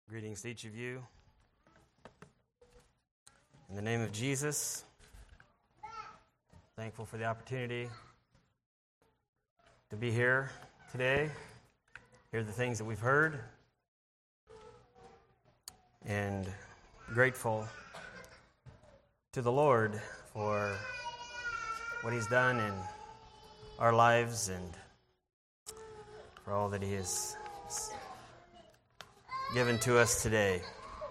Greetings to each of you. In the name of Jesus, thankful for the opportunity to be here today, hear the things that we've heard, and grateful to the Lord for what He's done in our lives and for all that He has given to us today.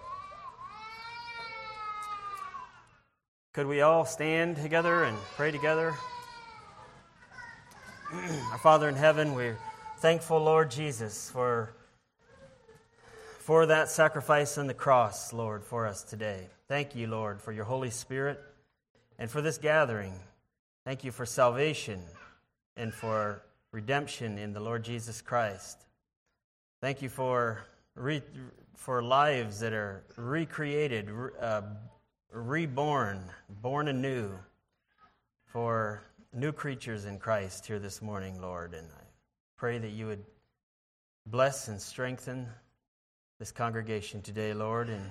Could we all stand together and pray together? Our Father in heaven, we're thankful, Lord Jesus, for that sacrifice on the cross, Lord, for us today. Thank you, Lord, for your Holy Spirit and for this gathering. Thank you for salvation and for redemption in the Lord Jesus Christ. Thank you for lives that are recreated, reborn, born anew, for new creatures in Christ here this morning, Lord. And I pray that you would bless and strengthen this congregation today, Lord. And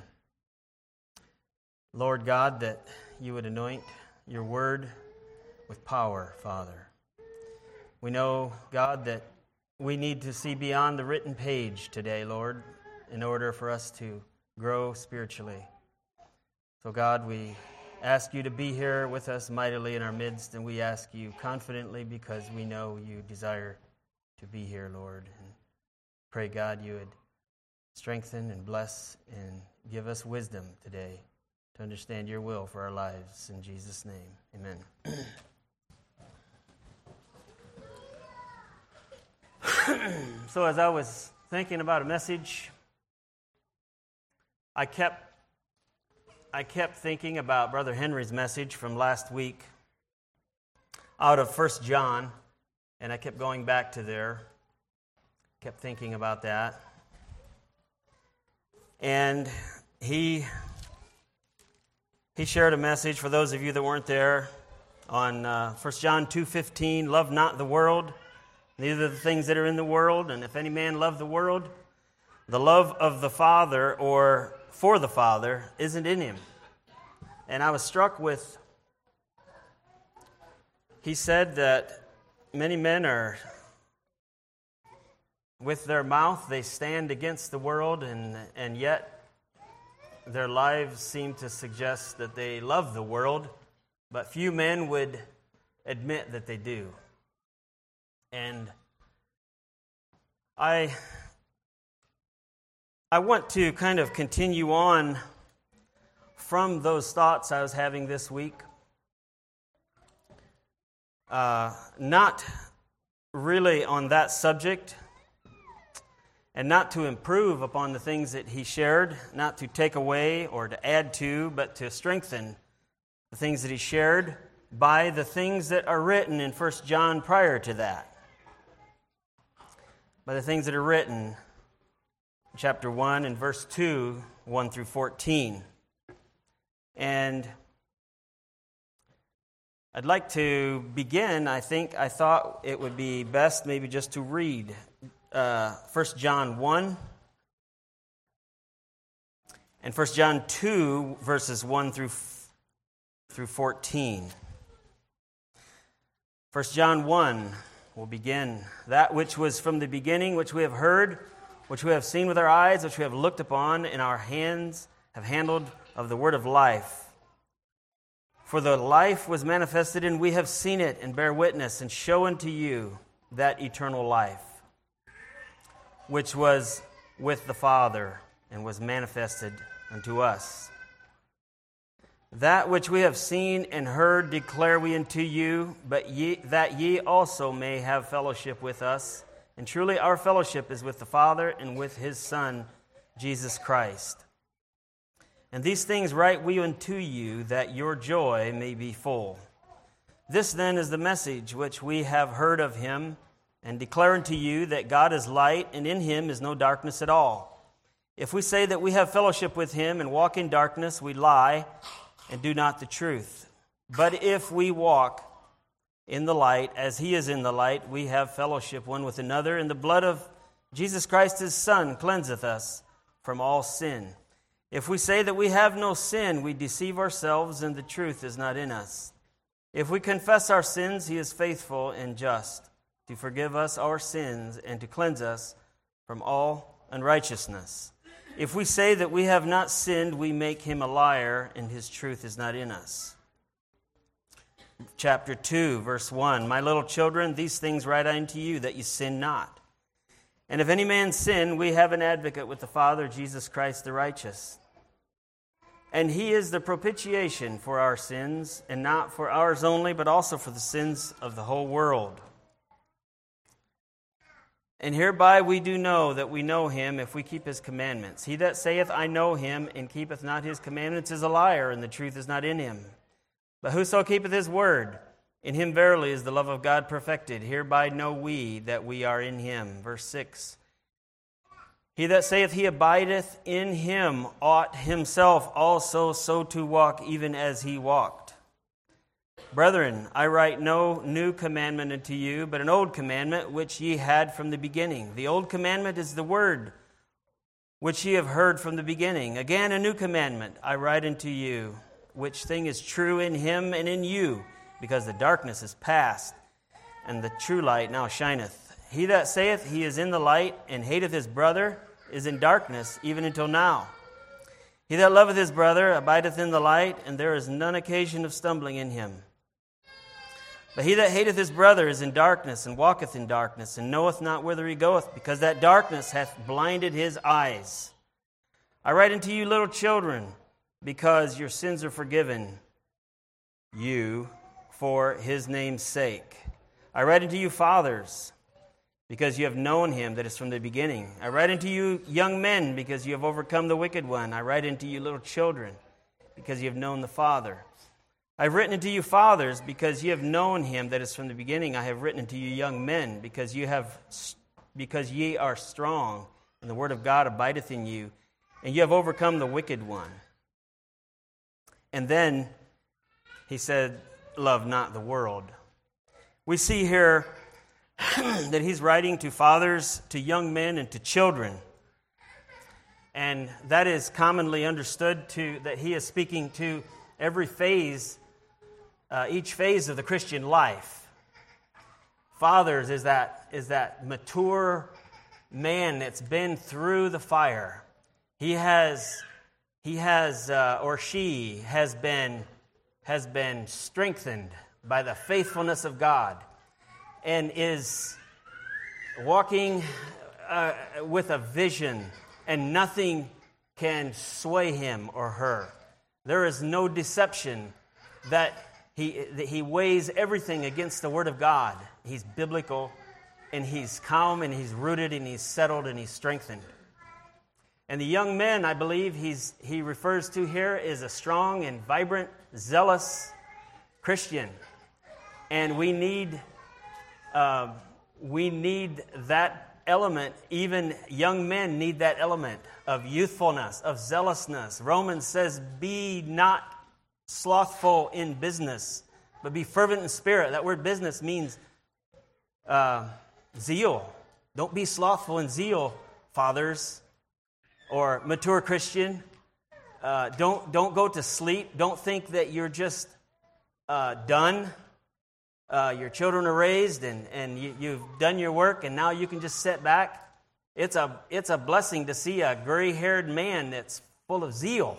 Lord God, that you would anoint your word with power, Father. We know, God, that we need to see beyond the written page today, Lord, in order for us to grow spiritually. So, God, we ask you to be here with us mightily in our midst, and we ask you confidently because we know you desire to be here, Lord. And pray, God, you would strengthen and bless and give us wisdom today to understand your will for our lives. In Jesus' name, amen. So as I was thinking about a message, I kept thinking about Brother Henry's message from last week out of 1 John, and I kept going back to there, kept thinking about that. And he shared a message for those of you that weren't there on 1 John 2:15, love not the world, neither the things that are in the world, and if any man love the world, the love of the Father or for the Father isn't in him. And I was struck with, he said that many men are, with their mouth, they stand against the world, and yet their lives seem to suggest that they love the world, but few men would admit that they do. And I want to kind of continue on from those thoughts I was having this week. Not really on that subject, and not to improve upon the things that he shared, not to take away or to add to, but to strengthen the things that he shared by the things that are written in 1 John prior to that. By the things that are written chapter 1 and verse 2, 1 through 14. And I'd like to begin, I thought it would be best maybe just to read 1 John 1 and 1 John 2, verses 1 through 14. 1 John 1 will begin, that which was from the beginning, which we have heard, which we have seen with our eyes, which we have looked upon, and our hands have handled of the word of life. For the life was manifested, and we have seen it, and bear witness, and show unto you that eternal life, which was with the Father, and was manifested unto us. That which we have seen and heard declare we unto you, that ye also may have fellowship with us. And truly our fellowship is with the Father and with His Son, Jesus Christ. And these things write we unto you, that your joy may be full. This then is the message which we have heard of Him, and declare unto you that God is light, and in Him is no darkness at all. If we say that we have fellowship with Him and walk in darkness, we lie and do not the truth. But if we walk in the light, as He is in the light, we have fellowship one with another, and the blood of Jesus Christ His Son cleanseth us from all sin. If we say that we have no sin, we deceive ourselves and the truth is not in us. If we confess our sins, he is faithful and just to forgive us our sins and to cleanse us from all unrighteousness. If we say that we have not sinned, we make him a liar and his truth is not in us. Chapter 2, verse 1, My little children, these things write I unto you, that you sin not. And if any man sin, we have an advocate with the Father, Jesus Christ the righteous. And he is the propitiation for our sins, and not for ours only, but also for the sins of the whole world. And hereby we do know that we know him if we keep his commandments. He that saith, I know him, and keepeth not his commandments is a liar, and the truth is not in him. But whoso keepeth his word, in him verily is the love of God perfected. Hereby know we that we are in him. Verse 6. He that saith he abideth in him ought himself also so to walk, even as he walked. Brethren, I write no new commandment unto you, but an old commandment which ye had from the beginning. The old commandment is the word which ye have heard from the beginning. Again, a new commandment I write unto you, which thing is true in him and in you, because the darkness is past, and the true light now shineth. He that saith he is in the light, and hateth his brother, is in darkness, even until now. He that loveth his brother abideth in the light, and there is none occasion of stumbling in him. But he that hateth his brother is in darkness, and walketh in darkness, and knoweth not whither he goeth, because that darkness hath blinded his eyes. I write unto you, little children, because your sins are forgiven you for his name's sake. I write unto you, fathers, because you have known him that is from the beginning. I write unto you, young men, because you have overcome the wicked one. I write unto you, little children, because you have known the Father. I have written unto you, fathers, because ye have known him that is from the beginning. I have written unto you, young men, because ye are strong, and the word of God abideth in you, and you have overcome the wicked one. And then he said, love not the world. We see here that he's writing to fathers, to young men, and to children. And that is commonly understood that he is speaking to every phase, each phase of the Christian life. Fathers is that mature man that's been through the fire. He has or she has been strengthened by the faithfulness of God, and is walking with a vision, and nothing can sway him or her. There is no deception that he weighs everything against the Word of God. He's biblical, and he's calm, and he's rooted, and he's settled, and he's strengthened. And the young men, I believe he refers to here, is a strong and vibrant, zealous Christian. And we need that element. Even young men need that element of youthfulness, of zealousness. Romans says, be not slothful in business, but be fervent in spirit. That word business means zeal. Don't be slothful in zeal, fathers, or mature Christian. Don't go to sleep. Don't think that you're just done. Your children are raised, and you've done your work, and now you can just sit back. It's a blessing to see a gray-haired man that's full of zeal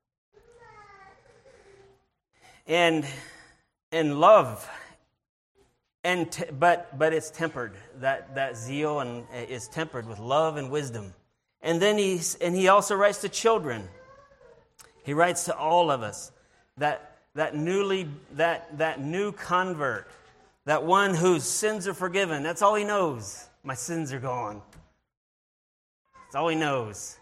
and love, but it's tempered. That zeal and is tempered with love and wisdom. And then he also writes to children. He writes to all of us that new convert, that one whose sins are forgiven. That's all he knows. My sins are gone. That's all he knows.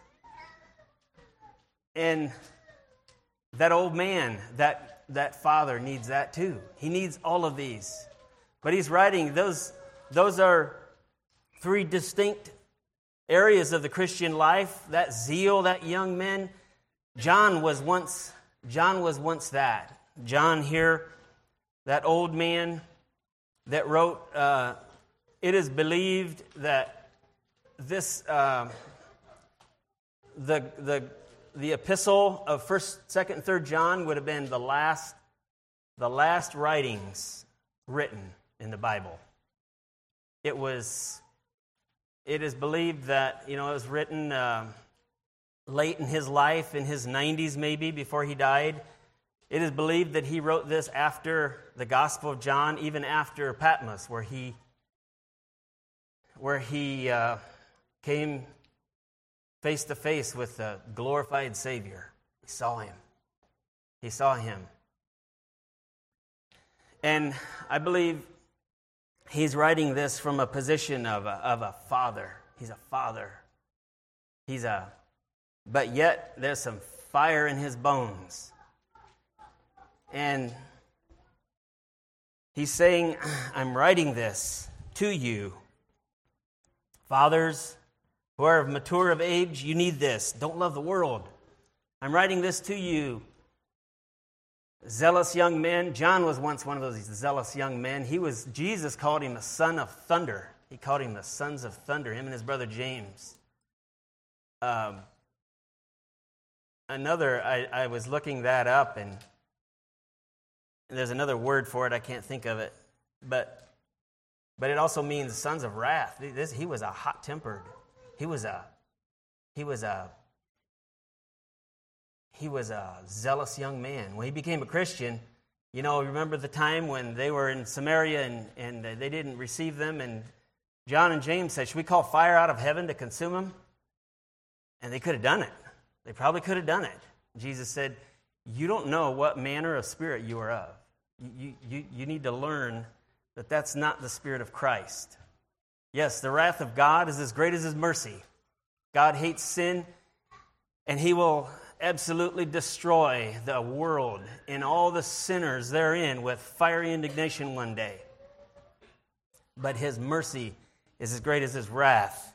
And that old man, that father needs that too. He needs all of these. But he's writing, those are three distinct areas of the Christian life. That zeal, that young man. John was once that. John here, that old man that wrote, it is believed that the epistle of 1st, 2nd, and 3rd John would have been the last writings written in the Bible. It is believed that, it was written late in his life, in his 90s maybe, before he died. It is believed that he wrote this after the Gospel of John, even after Patmos, where he came face to face with the glorified Savior. He saw him. And I believe he's writing this from a position of a father. He's a father. But yet there's some fire in his bones. And he's saying, I'm writing this to you. Fathers who are mature of age, you need this. Don't love the world. I'm writing this to you. Zealous young men. John was once one of those zealous young men. Jesus called him a son of thunder. He called him the sons of thunder, him and his brother James. I was looking that up, and there's another word for it. I can't think of it. But it also means sons of wrath. He was a hot-tempered. He was a zealous young man. When he became a Christian, remember the time when they were in Samaria and they didn't receive them, and John and James said, should we call fire out of heaven to consume them? And they could have done it. They probably could have done it. Jesus said, you don't know what manner of spirit you are of. You need to learn that that's not the Spirit of Christ. Yes, the wrath of God is as great as His mercy. God hates sin, and He will absolutely destroy the world and all the sinners therein with fiery indignation one day. But His mercy is as great as His wrath.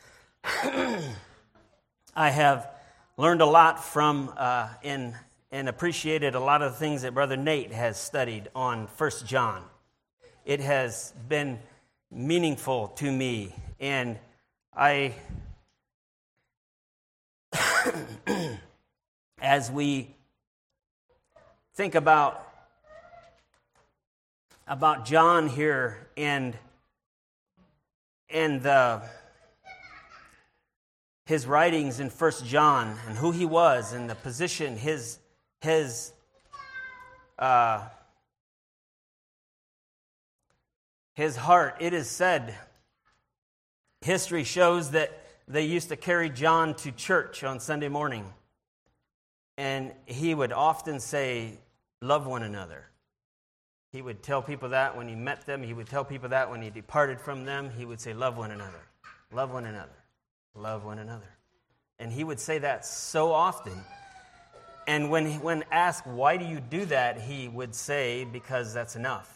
I have learned a lot from and appreciated a lot of the things that Brother Nate has studied on 1 John. It has been meaningful to me, and as we think about John here and his writings in 1 John and who he was and the position, his heart, it is said, history shows that they used to carry John to church on Sunday morning. And he would often say, love one another. He would tell people that when he met them. He would tell people that when he departed from them. He would say, love one another. Love one another. Love one another. And he would say that so often. And when asked, why do you do that? He would say, because that's enough.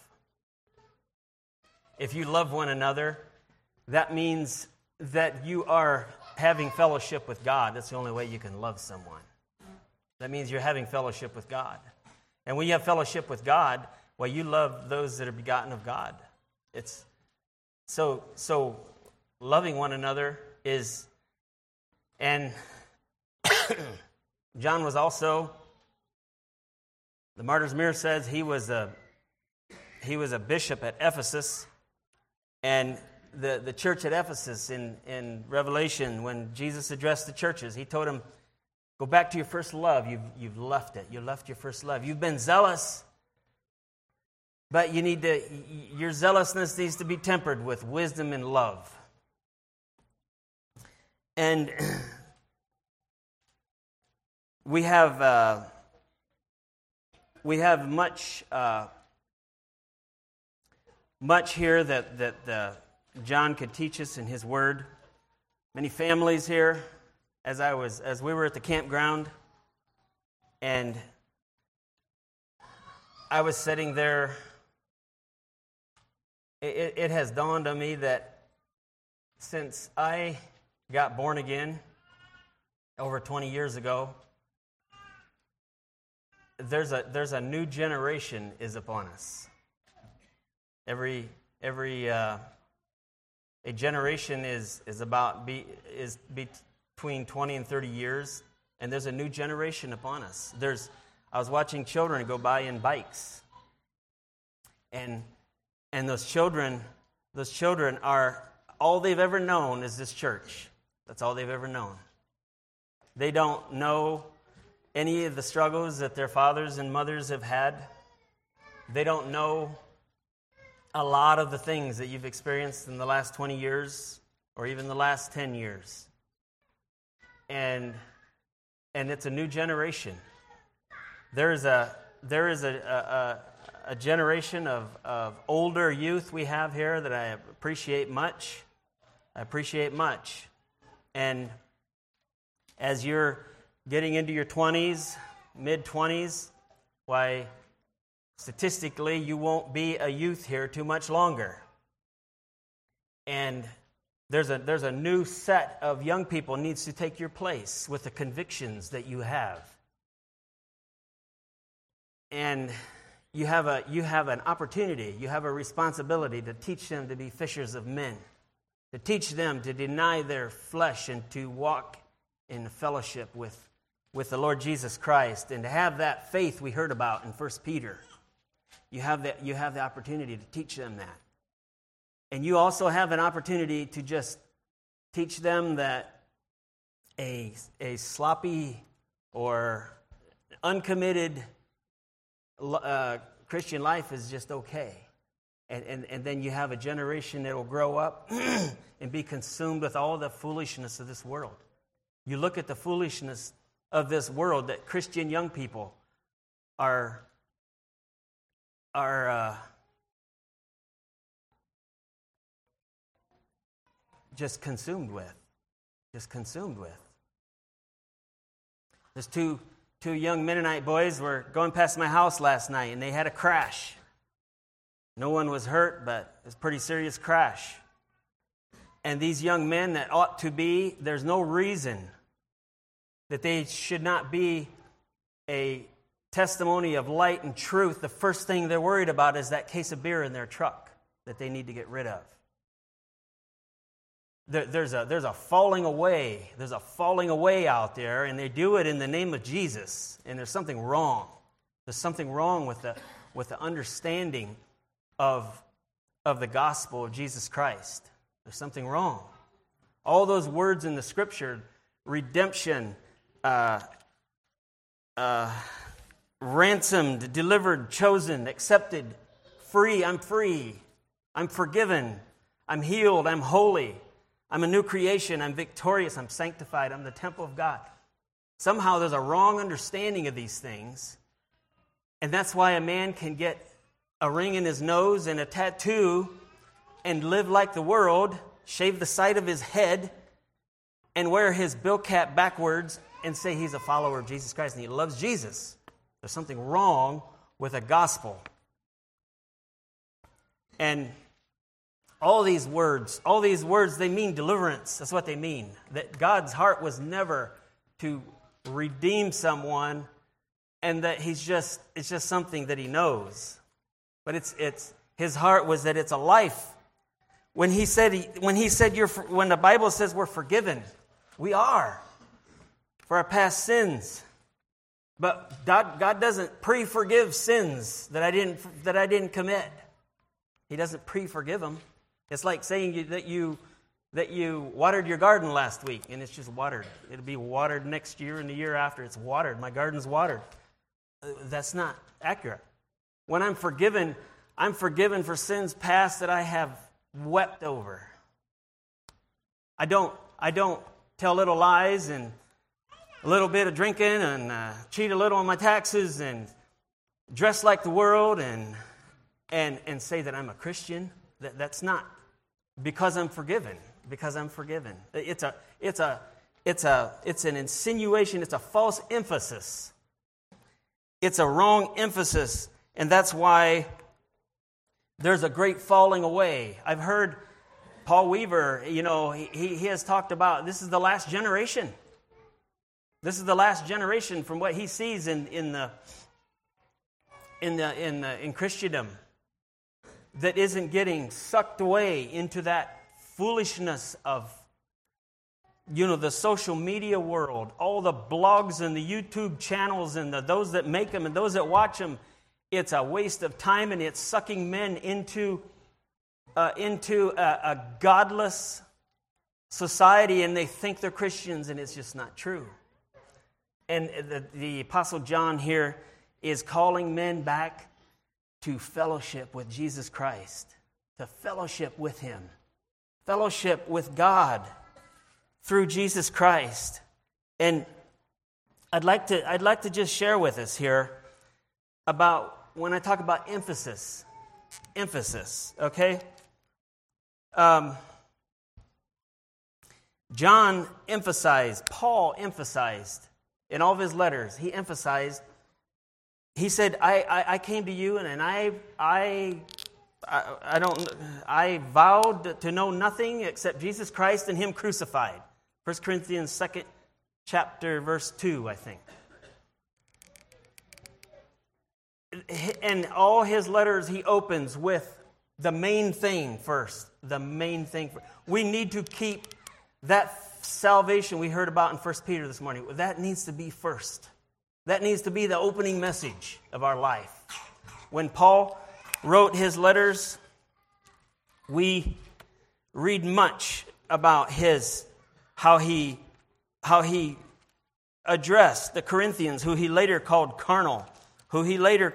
If you love one another, that means that you are having fellowship with God. That's the only way you can love someone. That means you're having fellowship with God. And when you have fellowship with God, well, you love those that are begotten of God. It's so loving one another is, and John was also, the Martyr's Mirror says he was a bishop at Ephesus. And the church at Ephesus in Revelation, when Jesus addressed the churches, he told them, go back to your first love. You've left it. You left your first love. You've been zealous, but your zealousness needs to be tempered with wisdom and love. And we have much here that John could teach us in his word. Many families here, as we were at the campground, and I was sitting there, it has dawned on me that since I got born again over 20 years ago, there's a new generation is upon us. A generation is between 20 and 30 years, and there's a new generation upon us. I was watching children go by in bikes, and those children are, all they've ever known is this church. That's all they've ever known. They don't know any of the struggles that their fathers and mothers have had. They don't know a lot of the things that you've experienced in the last 20 years or even the last 10 years. And it's a new generation. There is a generation of older youth we have here that I appreciate much. And as you're getting into your 20s, mid-20s, why, statistically, you won't be a youth here too much longer. And there's a new set of young people needs to take your place with the convictions that you have. And you have an opportunity, you have a responsibility to teach them to be fishers of men, to teach them to deny their flesh and to walk in fellowship with the Lord Jesus Christ, and to have that faith we heard about in 1 Peter. You have the opportunity to teach them that. And you also have an opportunity to just teach them that a sloppy or uncommitted Christian life is just okay. And then you have a generation that will grow up and be consumed with all the foolishness of this world. You look at the foolishness of this world that Christian young people are just consumed with. There's two young Mennonite boys were going past my house last night, and they had a crash. No one was hurt, but it was a pretty serious crash. And these young men that ought to be, there's no reason that they should not be a testimony of light and truth. The first thing they're worried about is that case of beer in their truck that they need to get rid of. There's a falling away. There's a falling away out there, and they do it in the name of Jesus. And there's something wrong. There's something wrong with the understanding of the gospel of Jesus Christ. There's something wrong. All those words in the Scripture, redemption, ransomed, delivered, chosen, accepted, free, I'm forgiven, I'm healed, I'm holy, I'm a new creation, I'm victorious, I'm sanctified, I'm the temple of God. Somehow there's a wrong understanding of these things, and that's why a man can get a ring in his nose and a tattoo and live like the world, shave the side of his head, and wear his bill cap backwards and say he's a follower of Jesus Christ and he loves Jesus. There's something wrong with the gospel. And all these words, they mean deliverance. That's what they mean. That God's heart was never to redeem someone, and that it's just something that he knows. But his heart was that it's a life. When the Bible says we're forgiven, we are for our past sins. But God doesn't pre-forgive sins that I didn't commit. He doesn't pre-forgive them. It's like saying that you watered your garden last week and it's just watered. It'll be watered next year and the year after. It's watered. My garden's watered. That's not accurate. When I'm forgiven for sins past that I have wept over. I don't tell little lies and a little bit of drinking and cheat a little on my taxes and dress like the world and say that I'm a Christian. That's not because I'm forgiven. Because I'm forgiven. It's an insinuation. It's a false emphasis. It's a wrong emphasis, and that's why there's a great falling away. I've heard Paul Weaver. He has talked about this is the last generation. This is the last generation from what he sees in Christendom that isn't getting sucked away into that foolishness of the social media world, all the blogs and the YouTube channels and those that make them and those that watch them, it's a waste of time, and it's sucking men into a godless society, and they think they're Christians, and it's just not true. And the Apostle John here is calling men back to fellowship with Jesus Christ, to fellowship with Him, fellowship with God through Jesus Christ. And I'd like to just share with us here about when I talk about emphasis, okay? Paul emphasized in all of his letters, he said, I came to you and I vowed to know nothing except Jesus Christ and Him crucified. 1 Corinthians 2nd chapter, verse 2, I think. And all his letters, he opens with the main thing first. The main thing. We need to keep that salvation we heard about in 1 Peter this morning. That needs to be first. That needs to be the opening message of our life. When Paul wrote his letters, we read much about how he addressed the Corinthians, who he later called carnal, who he later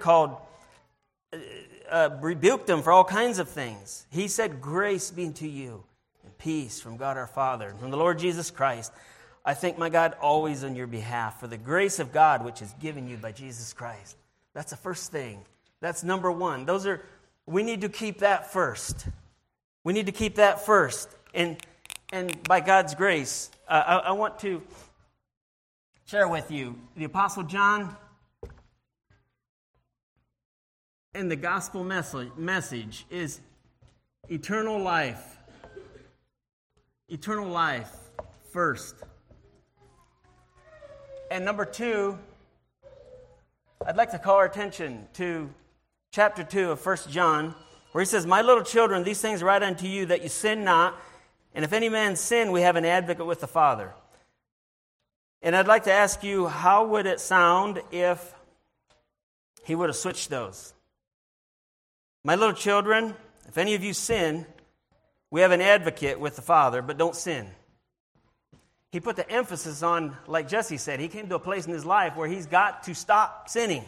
rebuked them for all kinds of things. He said, "Grace be unto you and peace from God our Father and from the Lord Jesus Christ. I thank my God always on your behalf for the grace of God which is given you by Jesus Christ." That's the first thing. That's number one. We need to keep that first. We need to keep that first. And by God's grace, I want to share with you the Apostle John and the gospel message is eternal life. Eternal life first. And number two, I'd like to call our attention to chapter 2 of 1 John, where he says, "My little children, these things write unto you, that you sin not. And if any man sin, we have an advocate with the Father." And I'd like to ask you, how would it sound if he would have switched those? "My little children, if any of you sin, we have an advocate with the Father, but don't sin." He put the emphasis on, like Jesse said, he came to a place in his life where he's got to stop sinning.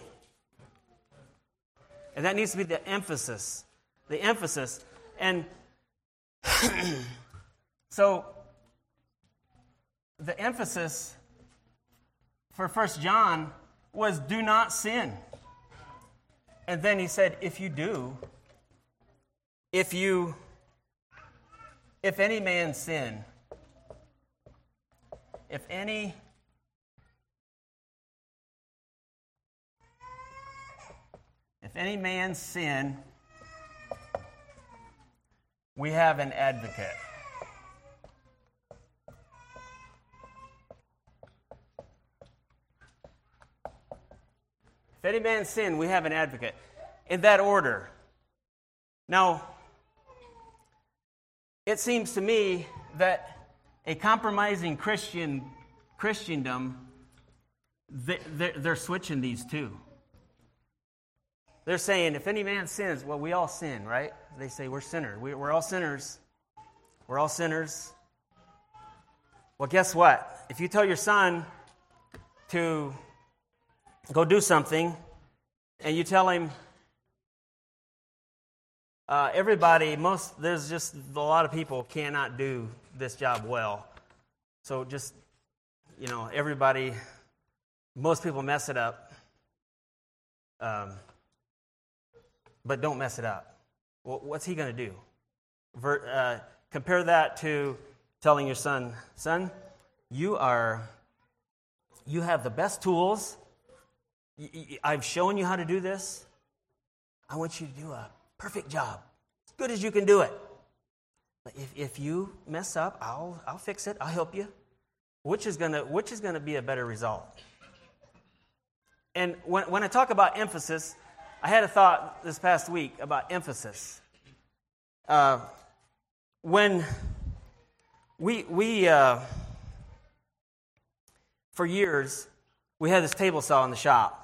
And that needs to be the emphasis. The emphasis. And so, the emphasis for 1 John was do not sin. And then he said, if you do, if any man sin, if any man sin, we have an advocate. If any man sin, we have an advocate. In that order. Now, it seems to me that a compromising Christendom, they're switching these two. They're saying, if any man sins, well, we all sin, right? They say we're sinners. We're all sinners. We're all sinners. Well, guess what? If you tell your son to go do something, and you tell him, there's just a lot of people cannot do this job well. So just, most people mess it up. But don't mess it up. Well, what's he going to do? Compare that to telling your son, you have the best tools. I've shown you how to do this. I want you to do a perfect job, as good as you can do it. But if you mess up, I'll fix it. I'll help you. Which is gonna be a better result? And when I talk about emphasis, I had a thought this past week about emphasis. When we For years, we had this table saw in the shop.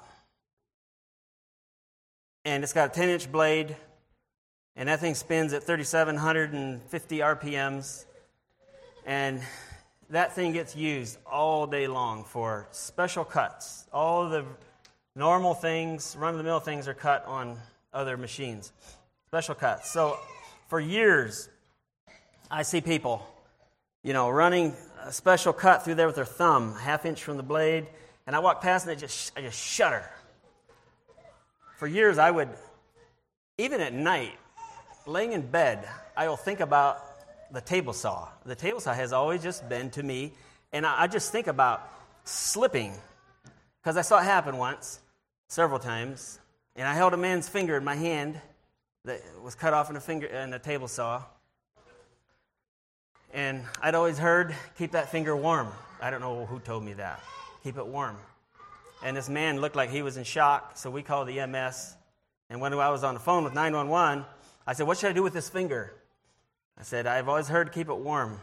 And it's got a 10-inch blade, and that thing spins at 3,750 RPMs. And that thing gets used all day long for special cuts. All of the normal things, run-of-the-mill things are cut on other machines. Special cuts. So for years, I see people, running a special cut through there with their thumb, a half-inch from the blade, and I walk past and I just shudder. For years, I would, even at night, laying in bed, I will think about the table saw. The table saw has always just been to me, and I just think about slipping, because I saw it happen once, several times, and I held a man's finger in my hand that was cut off in a table saw, and I'd always heard, keep that finger warm. I don't know who told me that. Keep it warm. And this man looked like he was in shock, so we called the EMS, and when I was on the phone with 911, I said, what should I do with this finger? I said, I've always heard keep it warm.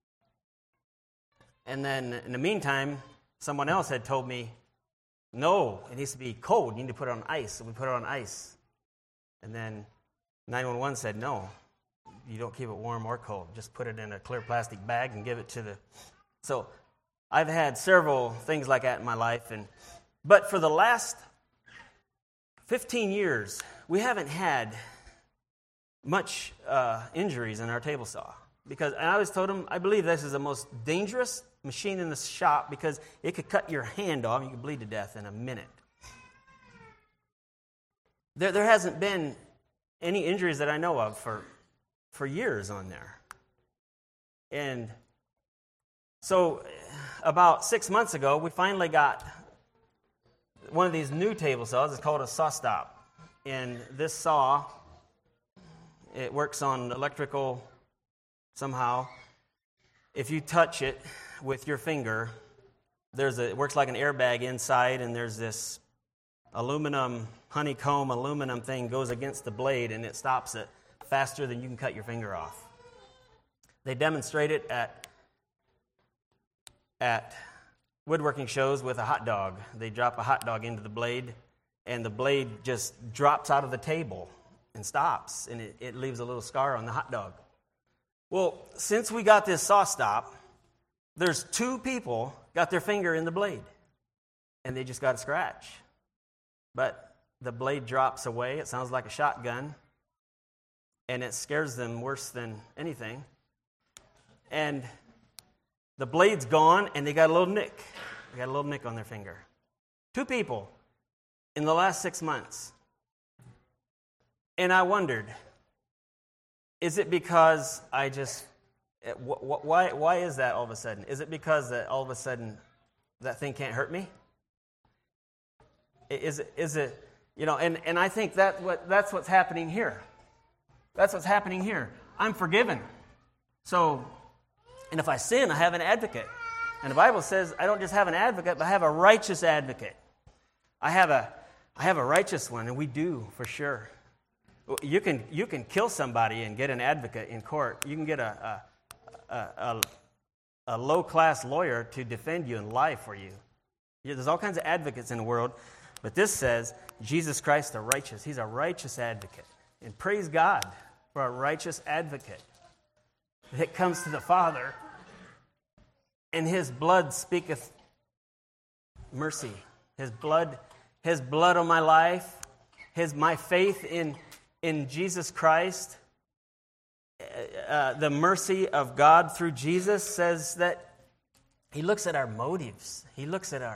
And then in the meantime, someone else had told me, no, it needs to be cold. You need to put it on ice. So we put it on ice. And then 911 said, no, you don't keep it warm or cold. Just put it in a clear plastic bag and give it to the... So I've had several things like that in my life. But for the last 15 years, we haven't had much injuries in our table saw. Because I always told them, I believe this is the most dangerous machine in the shop because it could cut your hand off and you could bleed to death in a minute. There hasn't been any injuries that I know of for years on there. And so about 6 months ago, we finally got one of these new table saws. It's called a SawStop. And this saw, it works on electrical somehow. If you touch it with your finger, it works like an airbag inside, and there's this honeycomb aluminum thing goes against the blade, and it stops it faster than you can cut your finger off. They demonstrate it at woodworking shows with a hot dog. They drop a hot dog into the blade, and the blade just drops out of the table and stops, and it leaves a little scar on the hot dog. Well, since we got this SawStop, there's 2 people got their finger in the blade, and they just got a scratch. But the blade drops away. It sounds like a shotgun, and it scares them worse than anything. And the blade's gone, and they got a little nick. They got a little nick on their finger. 2 people in the last 6 months. And I wondered, is it because why is that all of a sudden? Is it because that all of a sudden that thing can't hurt me? Is it and I think that's what's happening here. That's what's happening here. I'm forgiven. So, and if I sin, I have an advocate. And the Bible says I don't just have an advocate, but I have a righteous advocate. I have a righteous one, and we do for sure. You can kill somebody and get an advocate in court. You can get a low-class lawyer to defend you and lie for you. There's all kinds of advocates in the world, but this says Jesus Christ the righteous. He's a righteous advocate. And praise God for a righteous advocate that comes to the Father, and his blood speaketh mercy. His blood on my life, my faith in Jesus Christ, the mercy of God through Jesus says that he looks at our motives. He looks at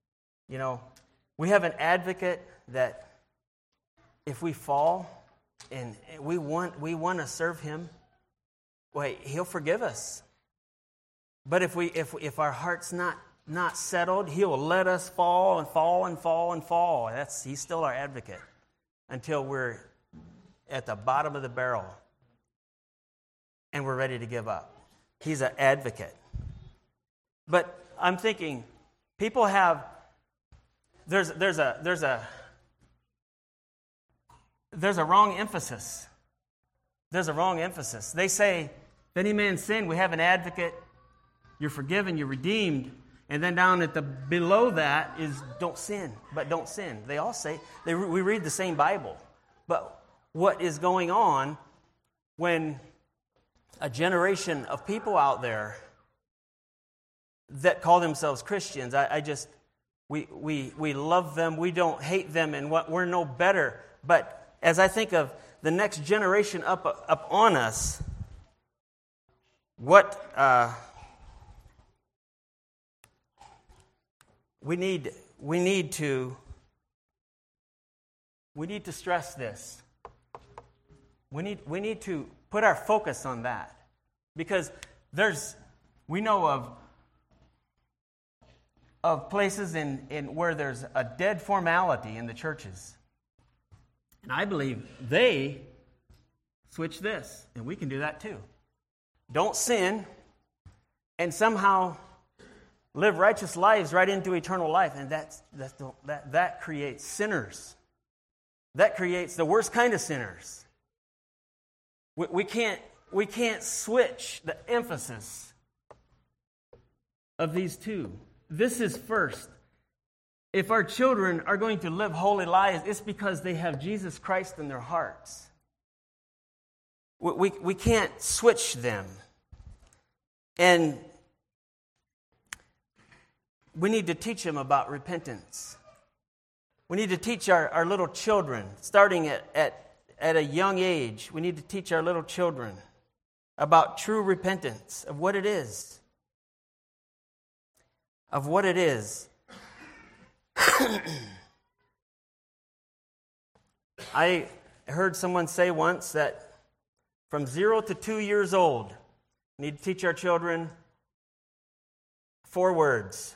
we have an advocate that if we fall and we want to serve him, he'll forgive us. But if our heart's not settled, he will let us fall and fall and fall and fall. He's still our advocate until we're at the bottom of the barrel and we're ready to give up. He's an advocate. But I'm thinking, people have there's a wrong emphasis. There's a wrong emphasis. They say, if any man sin, we have an advocate. You're forgiven, you're redeemed. And then down at the below that is don't sin, but don't sin. They all say, we read the same Bible. But what is going on when a generation of people out there that call themselves Christians, we love them, we don't hate them, and we're no better. But as I think of the next generation up on us, we need to stress this. We need to put our focus on that, because we know of places in where there's a dead formality in the churches. And I believe they switch this, and we can do that too. Don't sin, and somehow live righteous lives right into eternal life, and that creates sinners. That creates the worst kind of sinners. We can't switch the emphasis of these two. This is first. If our children are going to live holy lives, it's because they have Jesus Christ in their hearts. We can't switch them. And we need to teach them about repentance. We need to teach our little children, starting at a young age, we need to teach our little children about true repentance, of what it is. Of what it is. I heard someone say once that from 0 to 2 years old, we need to teach our children 4 words.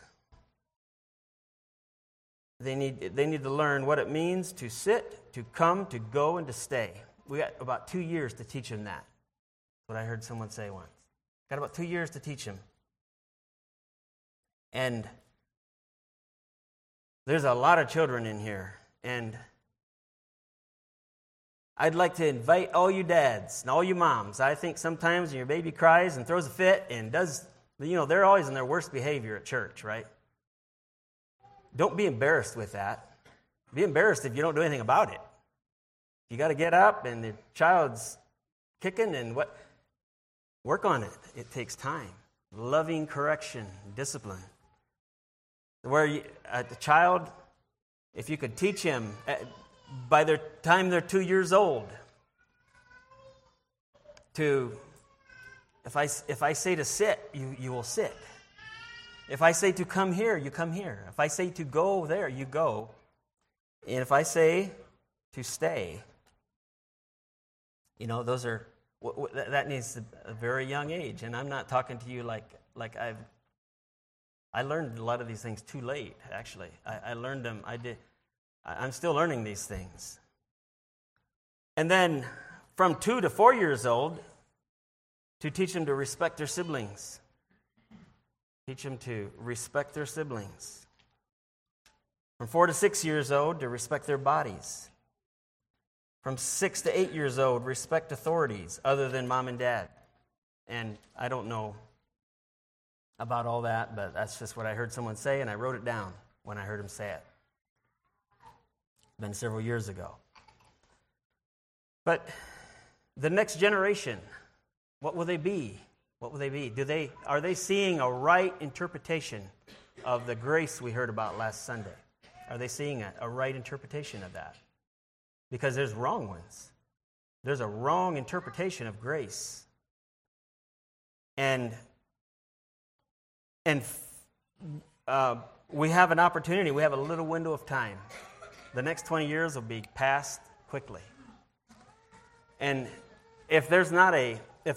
They need to learn what it means to sit, to come, to go, and to stay. We got about 2 years to teach them that. That's what I heard someone say once. Got about 2 years to teach them. And there's a lot of children in here. And I'd like to invite all you dads and all you moms. I think sometimes when your baby cries and throws a fit and does, they're always in their worst behavior at church, right? Don't be embarrassed with that. Be embarrassed if you don't do anything about it. You got to get up and the child's kicking and work on it. It takes time. Loving correction, discipline. Where the child, if you could teach him by the time they're 2 years old, if I say to sit, you will sit. If I say to come here, you come here. If I say to go there, you go. And if I say to stay, those are that needs a very young age. And I'm not talking to you like I learned a lot of these things too late. Actually, I learned them. I'm still learning these things. And then from 2 to 4 years old, to teach them to respect their siblings. Teach them to respect their siblings. From 4 to 6 years old, to respect their bodies. From 6 to 8 years old, respect authorities other than mom and dad. And I don't know about all that, but that's just what I heard someone say, and I wrote it down when I heard him say it. It's been several years ago. But the next generation, what will they be? What will they be? Are they seeing a right interpretation of the grace we heard about last Sunday? Are they seeing a right interpretation of that? Because there's wrong ones. There's a wrong interpretation of grace. And we have an opportunity. We have a little window of time. The next 20 years will be passed quickly. And if there's not a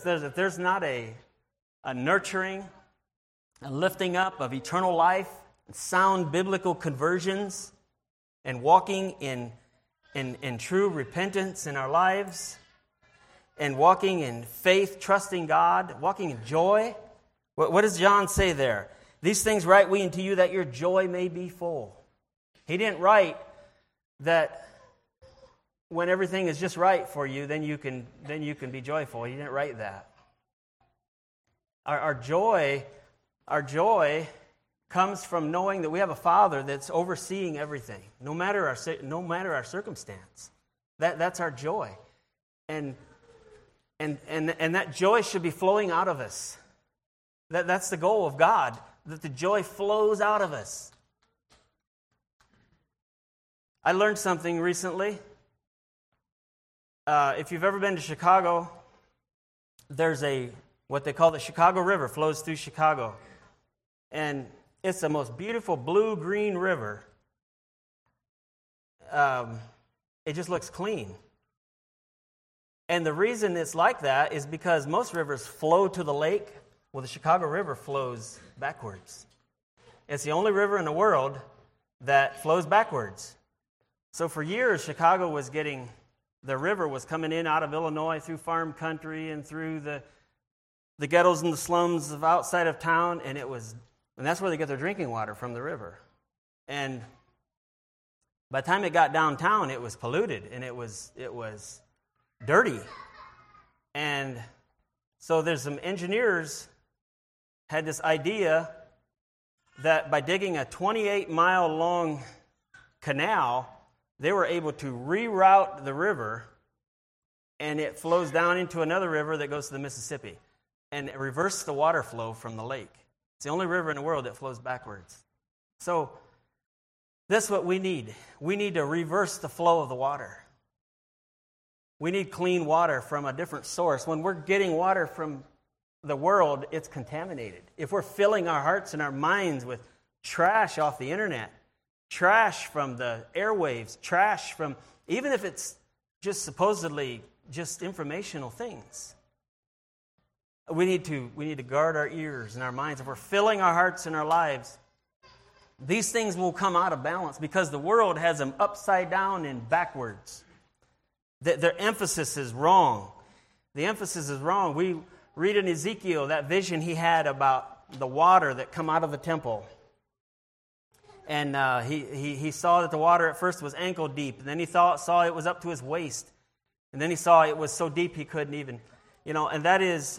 nurturing, a lifting up of eternal life, sound biblical conversions, and walking in true repentance in our lives, and walking in faith, trusting God, walking in joy. What does John say there? These things write we unto you that your joy may be full. He didn't write that when everything is just right for you, then you can be joyful. He didn't write that. Our joy comes from knowing that we have a Father that's overseeing everything, no matter our circumstance. That's our joy. And that joy should be flowing out of us. That's the goal of God, that the joy flows out of us. I learned something recently. If you've ever been to Chicago, there's what they call the Chicago River, flows through Chicago. And it's the most beautiful blue-green river. It just looks clean. And the reason it's like that is because most rivers flow to the lake. Well, the Chicago River flows backwards. It's the only river in the world that flows backwards. So for years, Chicago was the river was coming in out of Illinois through farm country and through the ghettos and the slums of outside of town, and that's where they get their drinking water, from the river. And by the time it got downtown, it was polluted and it was dirty. And so there's some engineers had this idea that by digging a 28-mile long canal, they were able to reroute the river, and it flows down into another river that goes to the Mississippi, and reverse the water flow from the lake. It's the only river in the world that flows backwards. So that's what we need. We need to reverse the flow of the water. We need clean water from a different source. When we're getting water from the world, it's contaminated. If we're filling our hearts and our minds with trash off the internet, trash from the airwaves, trash from, even if it's just supposedly just informational things, we need to guard our ears and our minds. If we're filling our hearts and our lives, these things will come out of balance because the world has them upside down and backwards. Their emphasis is wrong. The emphasis is wrong. We read in Ezekiel that vision he had about the water that come out of the temple. And he saw that the water at first was ankle deep. And then he saw it was up to his waist. And then he saw it was so deep he couldn't even, and that is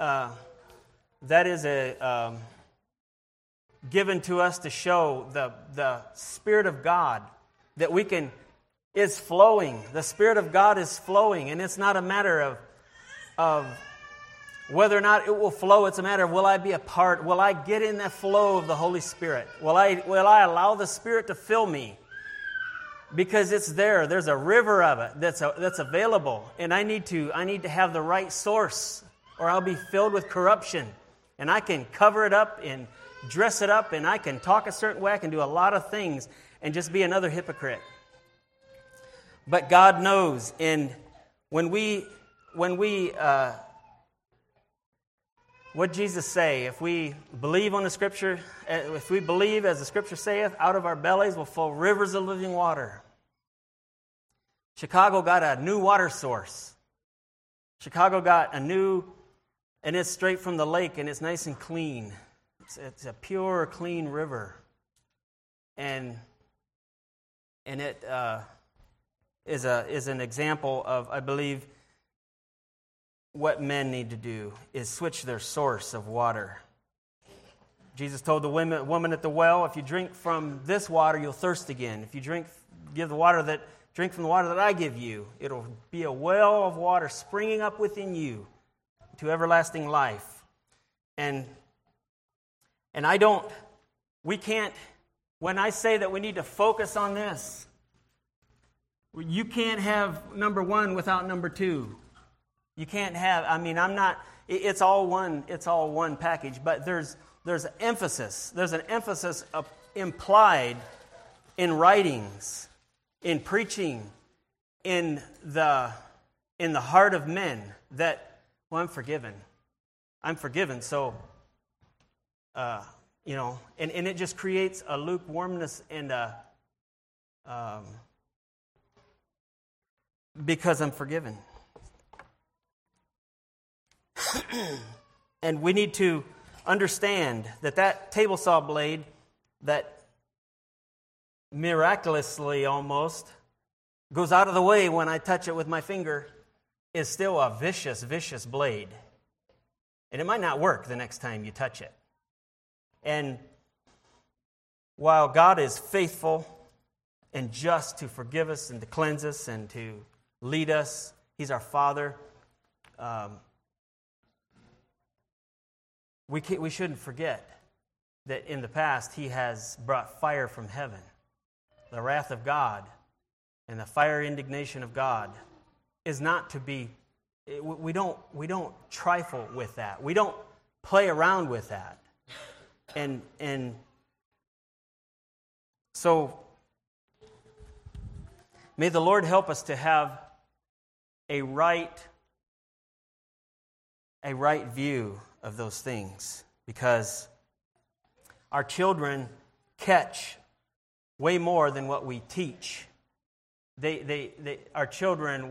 given to us to show the Spirit of God that is flowing. The Spirit of God is flowing, and it's not a matter of whether or not it will flow. It's a matter of, will I be a part? Will I get in that flow of the Holy Spirit? Will I allow the Spirit to fill me? Because it's there. There's a river of it that's available, and I need to have the right source, or I'll be filled with corruption, and I can cover it up and dress it up, and I can talk a certain way. I can do a lot of things and just be another hypocrite. But God knows, and when we what did Jesus say? If we believe on the Scripture, if we believe as the Scripture saith, out of our bellies will flow rivers of living water. Chicago got a new water source. Chicago got and it's straight from the lake, and it's nice and clean. It's a pure, clean river. And it is an example of, I believe, what men need to do is switch their source of water. Jesus told the woman at the well, if you drink from this water, you'll thirst again. If you drink from the water that I give you, it'll be a well of water springing up within you to everlasting life. And we can't, when I say that we need to focus on this, you can't have number one without number two. You can't have, it's all one package, but there's an emphasis. There's an emphasis implied in writings, in preaching, in the heart of men that, I'm forgiven. I'm forgiven, so, and it just creates a lukewarmness and because I'm forgiven. And we need to understand that table saw blade, that miraculously almost goes out of the way when I touch it with my finger, is still a vicious, vicious blade. And it might not work the next time you touch it. And while God is faithful and just to forgive us and to cleanse us and to lead us, He's our Father, we shouldn't forget that in the past He has brought fire from heaven. The wrath of God and the fire indignation of God is not to be, we don't trifle with that. We don't play around with that. And so may the Lord help us to have a right view of those things, because our children catch way more than what we teach. Our children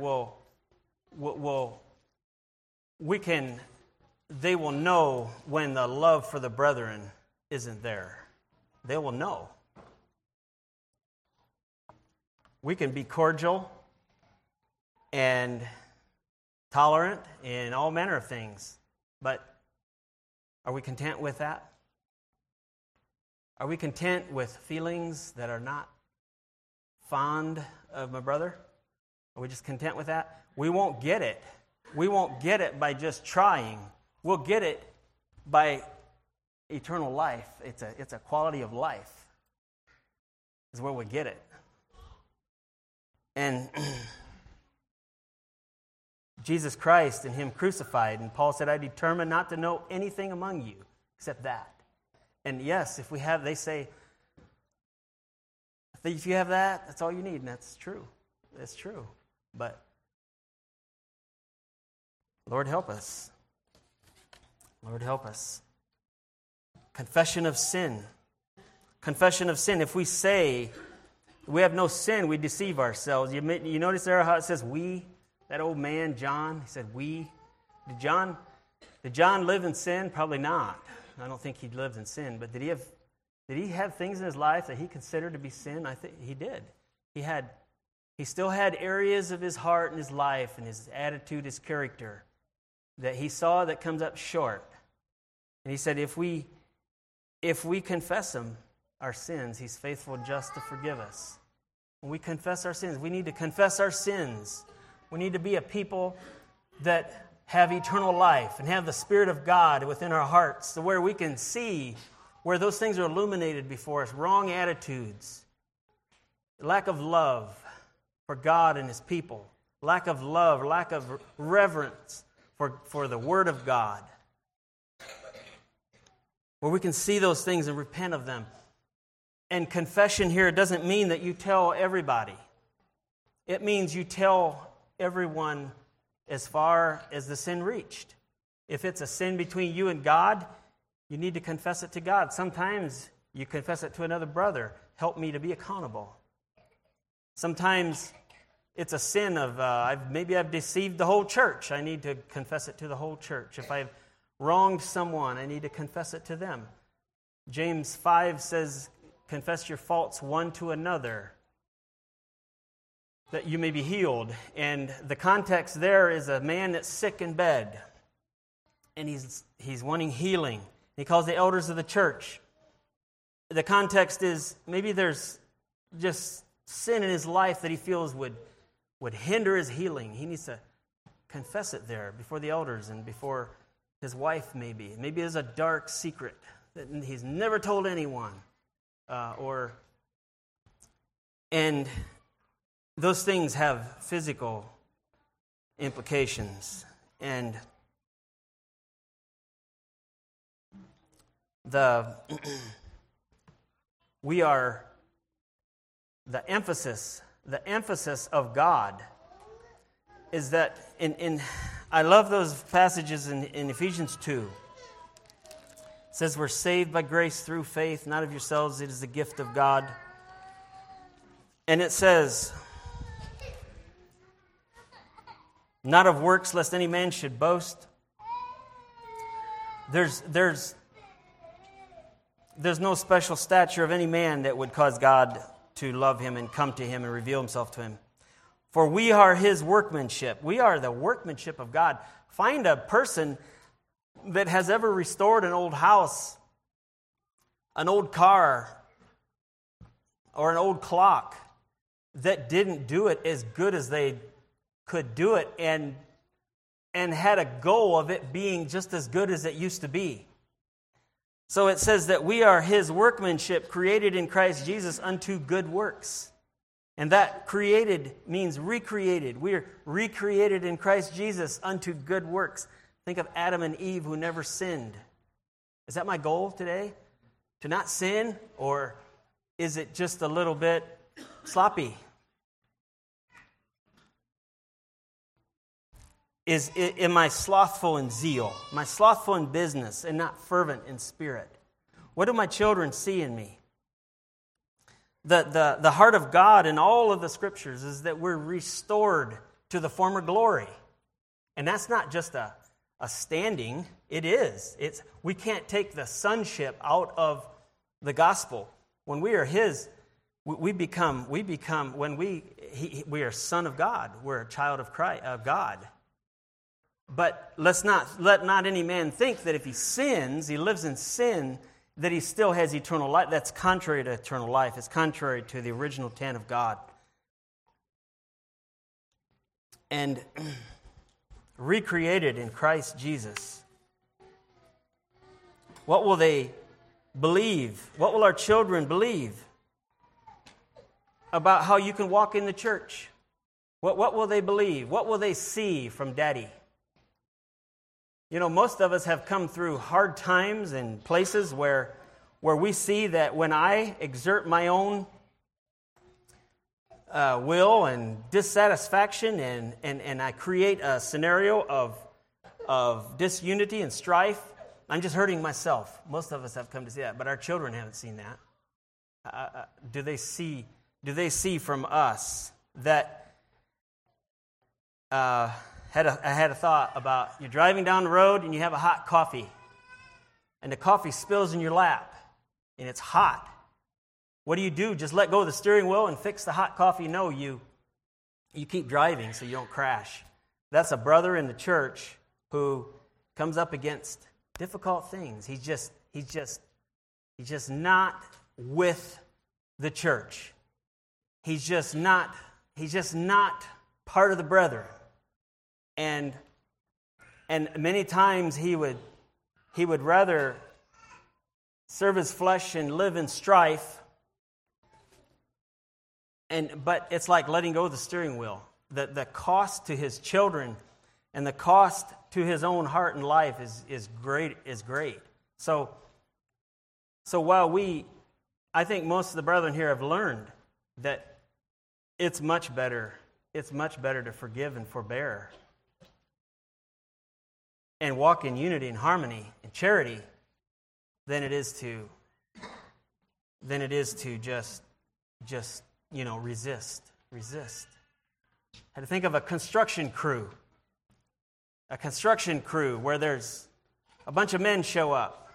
they will know when the love for the brethren isn't there. They will know. We can be cordial and tolerant in all manner of things, but are we content with that? Are we content with feelings that are not fond of my brother? Are we just content with that? We won't get it. We won't get it by just trying. We'll get it by eternal life. It's a quality of life is where we get it. And Jesus Christ and Him crucified, and Paul said, I determined not to know anything among you except that. And yes, if they say, if you have that, that's all you need, and that's true. That's true. But Lord, help us. Lord, help us. Confession of sin. Confession of sin. If we say we have no sin, we deceive ourselves. You notice there how it says we? That old man, John, he said we. Did John live in sin? Probably not. I don't think he lived in sin. But did he have things in his life that he considered to be sin? I think he did. He still had areas of his heart and his life and his attitude, his character that he saw that comes up short. And he said, if we confess our sins, He's faithful and just to forgive us. When we confess our sins, we need to confess our sins. We need to be a people that have eternal life and have the Spirit of God within our hearts, so where we can see where those things are illuminated before us, wrong attitudes, lack of love for God and His people, lack of love, lack of reverence for the Word of God, where we can see those things and repent of them. And confession here doesn't mean that you tell everybody. It means you tell everyone as far as the sin reached. If it's a sin between you and God, you need to confess it to God. Sometimes you confess it to another brother. Help me to be accountable. Sometimes it's a sin of maybe I've deceived the whole church. I need to confess it to the whole church. If I've wronged someone, I need to confess it to them. James 5 says, confess your faults one to another, that you may be healed. And the context there is a man that's sick in bed, and he's wanting healing. He calls the elders of the church. The context is maybe there's just sin in his life that he feels would hinder his healing. He needs to confess it there before the elders and before his wife maybe. Maybe there's a dark secret that he's never told anyone. And those things have physical implications. And the emphasis of God is that in I love those passages in Ephesians 2. It says we're saved by grace through faith, not of yourselves, it is the gift of God. And it says, not of works, lest any man should boast. There's no special stature of any man that would cause God to love him and come to him and reveal Himself to him. For we are His workmanship. We are the workmanship of God. Find a person that has ever restored an old house, an old car, or an old clock that didn't do it as good as they could do it and had a goal of it being just as good as it used to be. So it says that we are His workmanship, created in Christ Jesus unto good works. And that created means recreated. We are recreated in Christ Jesus unto good works. Think of Adam and Eve who never sinned. Is that my goal today? To not sin? Or is it just a little bit sloppy? Am I slothful in zeal? Am I slothful in business and not fervent in spirit? What do my children see in me? The heart of God in all of the Scriptures is that we're restored to the former glory. And that's not just a standing. It is. We can't take the sonship out of the gospel. When we are His, we become when we are son of God. We're a child of Christ, of God. But let not any man think that if he sins, he lives in sin, that he still has eternal life. That's contrary to eternal life. It's contrary to the original intent of God. And recreated in Christ Jesus. What will they believe? What will our children believe about how you can walk in the church? What will they believe? What will they see from Daddy? You know, most of us have come through hard times and places where we see that when I exert my own will and dissatisfaction and I create a scenario of disunity and strife, I'm just hurting myself. Most of us have come to see that, but our children haven't seen that. Do they see from us that I had a thought about you're driving down the road and you have a hot coffee and the coffee spills in your lap and it's hot. What do? Just let go of the steering wheel and fix the hot coffee? No, you keep driving so you don't crash. That's a brother in the church who comes up against difficult things. He's just not with the church. He's just not part of the brethren. And many times he would rather serve his flesh and live in strife. But it's like letting go of the steering wheel. The cost to his children and the cost to his own heart and life is great. So while I think most of the brethren here have learned that it's much better to forgive and forbear and walk in unity and harmony and charity than it is to just resist. I had to think of a construction crew where there's a bunch of men show up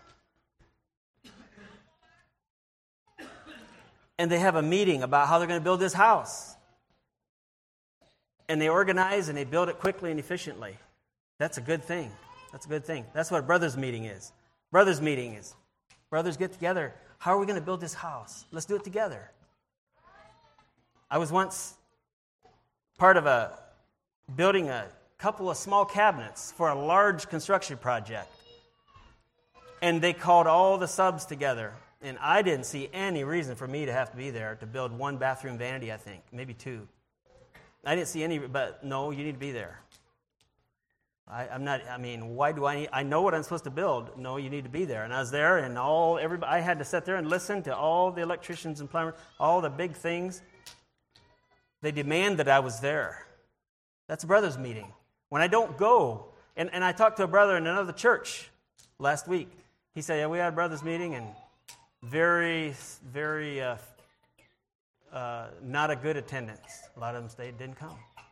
and they have a meeting about how they're going to build this house. And they organize and they build it quickly and efficiently. That's a good thing. That's what a brothers' meeting is. Brothers' get together. How are we going to build this house? Let's do it together. I was once part of building a couple of small cabinets for a large construction project. And they called all the subs together. And I didn't see any reason for me to have to be there to build one bathroom vanity, I think. Maybe two. I didn't see any, but no, you need to be there. Why do I know what I'm supposed to build. No, you need to be there. And I was there, and I had to sit there and listen to all the electricians and plumbers, all the big things. They demand that I was there. That's a brothers' meeting. When I don't go, and I talked to a brother in another church last week. He said, yeah, we had a brothers' meeting, and very, very not a good attendance. A lot of them didn't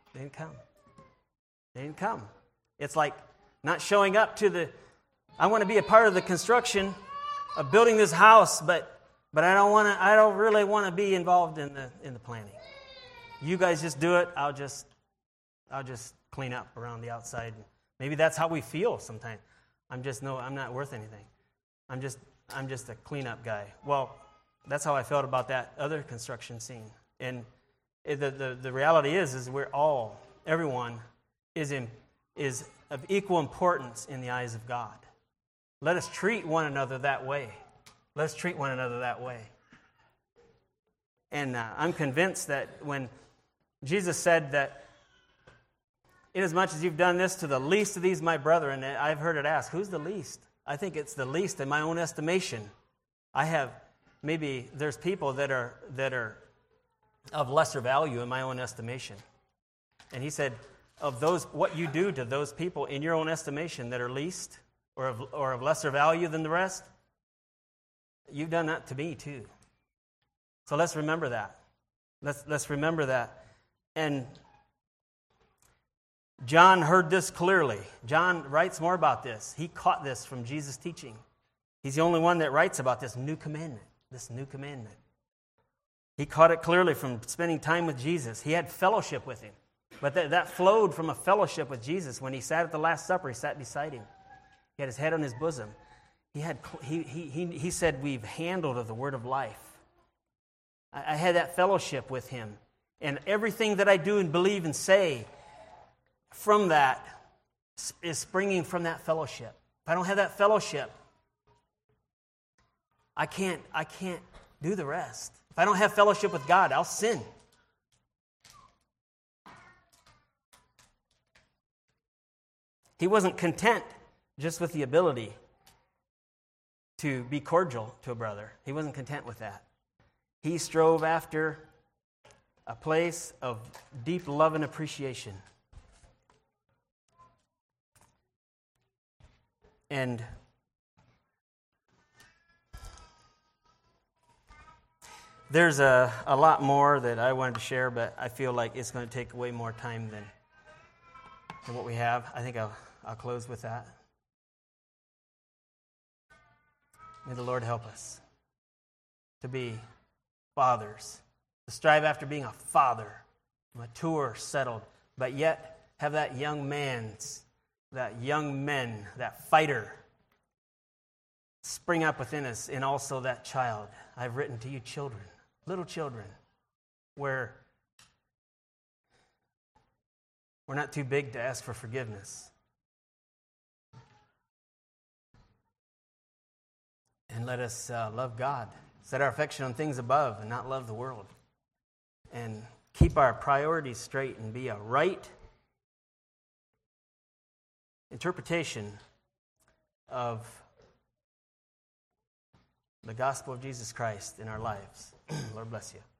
come. It's like not showing up I want to be a part of the construction of building this house, but I don't really want to be involved in the planning. You guys just do it. I'll just clean up around the outside. Maybe that's how we feel sometimes. I'm not worth anything. I'm just a cleanup guy. Well, That's how I felt about that other construction scene. And the reality is everyone is of equal importance in the eyes of God. Let us treat one another that way. Let's treat one another that way. And I'm convinced that when Jesus said that, inasmuch as you've done this to the least of these, my brethren, and I've heard it asked, who's the least? I think it's the least in my own estimation. There's people that are of lesser value in my own estimation. And he said, of those, what you do to those people in your own estimation that are least or of lesser value than the rest, you've done that to me too. So let's remember that. Let's remember that. And John heard this clearly. John writes more about this. He caught this from Jesus' teaching. He's the only one that writes about this new commandment. He caught it clearly from spending time with Jesus. He had fellowship with him. But that flowed from a fellowship with Jesus. When he sat at the Last Supper, he sat beside him. He had his head on his bosom. He said, we've handled of the word of life. I had that fellowship with him. And everything that I do and believe and say from that is springing from that fellowship. If I don't have that fellowship, I can't do the rest. If I don't have fellowship with God, I'll sin. He wasn't content just with the ability to be cordial to a brother. He wasn't content with that. He strove after a place of deep love and appreciation. And there's a lot more that I wanted to share, but I feel like it's going to take way more time than what we have. I think I'll close with that. May the Lord help us to be fathers, to strive after being a father, mature, settled, but yet have that young man, that fighter spring up within us, and also that child. I've written to you children, little children, where we're not too big to ask for forgiveness. And let us love God, set our affection on things above and not love the world. And keep our priorities straight and be a right interpretation of the gospel of Jesus Christ in our lives. Lord bless you.